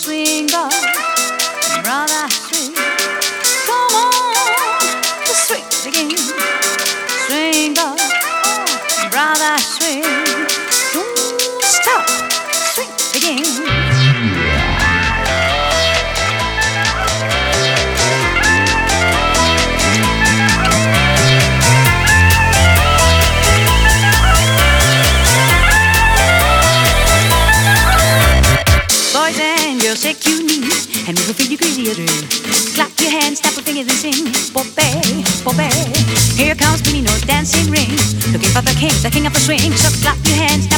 swing, boy, brother, swing. Come on, the swing again. Swing, boy, oh, brother, swing. Don't stop, swing again. Boys and girls, shake your knees and move a feel you crazy as well. Clap your hands, snap your fingers and sing, Bobby, Bobby. Here comes Beanie, no dancing ring, looking for the king of the swing. So clap your hands,